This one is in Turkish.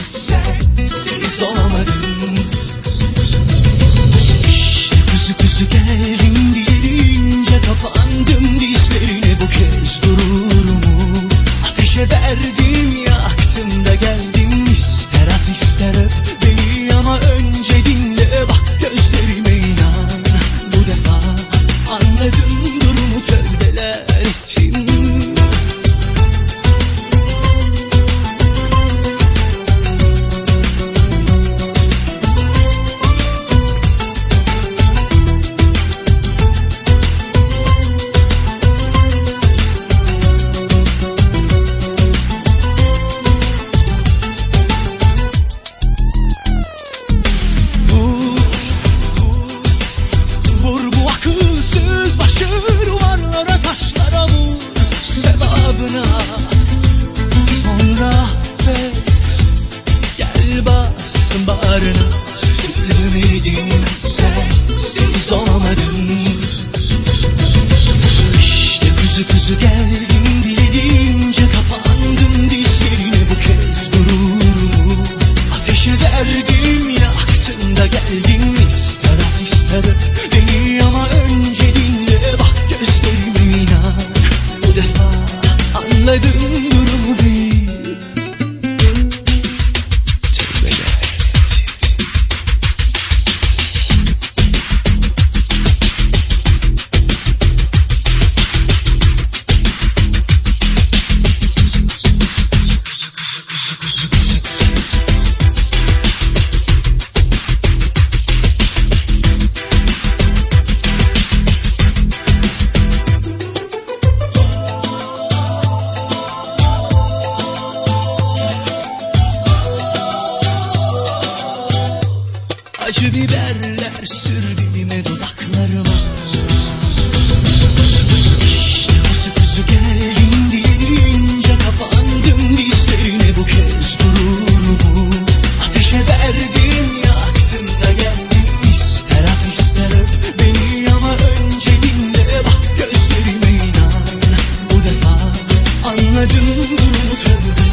sensiz olamadım. İşte kuzu kuzu geldim diyelince kapandım dizlerine, bu kez gururumu ateşe verdim, yaktım da geldim. İster at ister öp beni ama önce dinle, bak gözlerime inan. Bu defa anladım durumu, tövbeler ettim. Sonra affet, gel bassın bağrına. Söylemedim, sensiz olamadım. İşte kuzu kuzu geldim dilediğince kapandım dizlerine, bu kez gururumu ateşe verdim, yaktım da geldim. İster at ister öp beni ama önce dinle, bak gözlerime inan. Bu defa anladım durumu bil. Acı biberler sür dilime, dudaklarıma. İşte kuzu kuzu geldim diyelince kapandım dizlerine, bu kez gururumu ateşe verdim, yaktım da geldim. İster at ister öp beni ama önce dinle, bak gözlerime inan. Bu defa anladım durumu, tövbe.